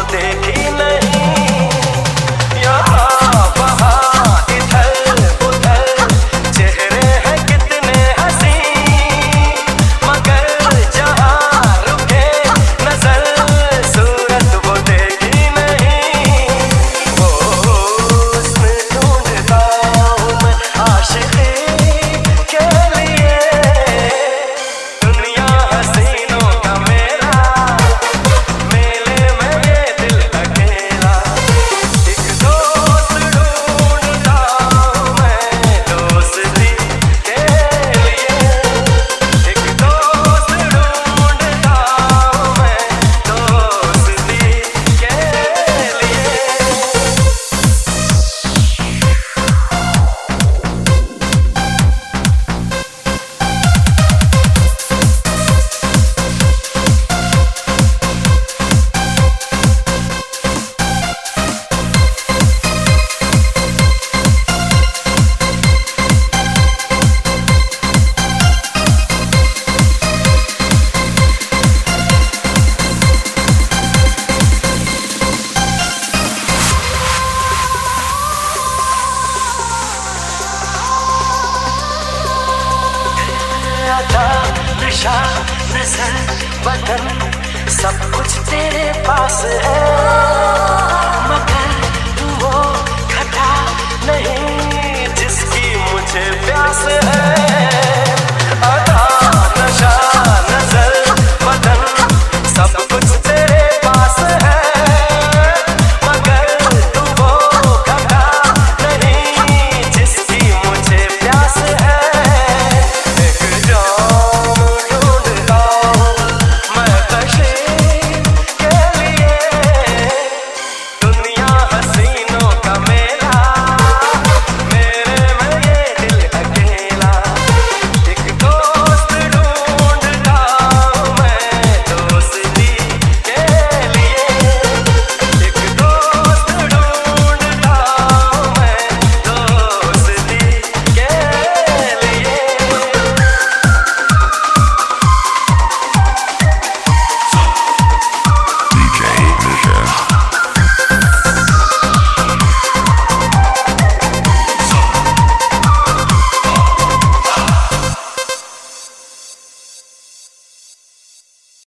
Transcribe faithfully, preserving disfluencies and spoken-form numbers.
देखी नहीं। यहाँ वहाँ इधर उधर चेहरे हैं कितने हंसी, मगर जहाँ रुके नजर सूरत वो देखी नहीं। ओ हुस्न ढूंढता हूँ मैं आशिकी के लिए, दुनिया हसीनों का मेला, मेले में ये दिल अकेला। एक दोस्त ढूंढता हूँ मैं दोस्ती के लिए, एक दोस्त ढूंढता हूँ मैं दोस्ती के लिए। अदा, नशा, नजर, बदन सब कुछ तेरे पास है।